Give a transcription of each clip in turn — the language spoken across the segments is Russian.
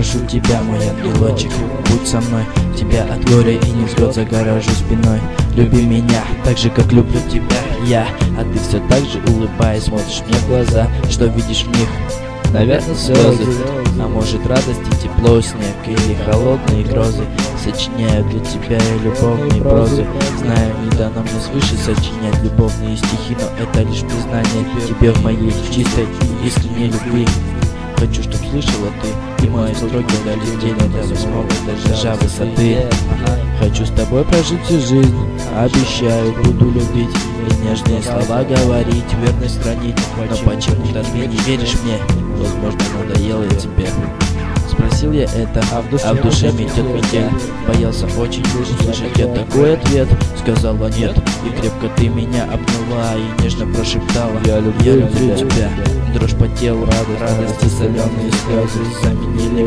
прошу тебя, мой ангелочек, будь со мной. Тебя от горя и невзгод загоражу спиной. Люби меня так же, как люблю тебя я. А ты все так же, улыбаясь, смотришь мне в глаза. Что видишь в них? Наверное, слезы, а может радость и тепло, снег или холодные грозы. Сочиняю для тебя и любовные прозы. Знаю, не дано мне свыше сочинять любовные стихи, но это лишь признание тебе в моей чистой и искренней любви. Хочу, чтоб слышала ты, и мои строки долетели до 8-го этажа высоты. Хочу с тобой прожить всю жизнь, обещаю, буду любить и нежные слова говорить, верность хранить. Но почему-то ты не веришь мне, возможно, надоело я тебе. Спросил я это, а в душе метет метель. Боялся очень услышать я такой ответ. Сказала нет, и крепко ты меня обняла и нежно прошептала: я люблю тебя. Дрожь по телу, радости, соленые слезы заменили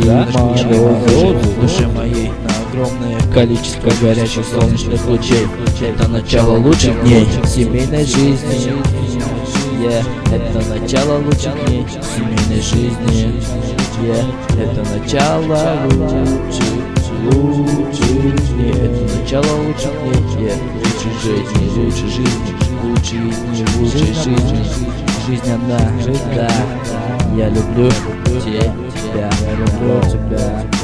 в душе моей на огромное количество горячих солнечных лучей. Это начало лучших дней семейной жизни. Это начало лучших дней семейной жизни. Это начало лучших дней. Это начало лучших дней. Лучшей жизни, лучшей жизни, лучшие дни, лучшей жизни. Жизнь одна, да. Я люблю тебя, я люблю тебя.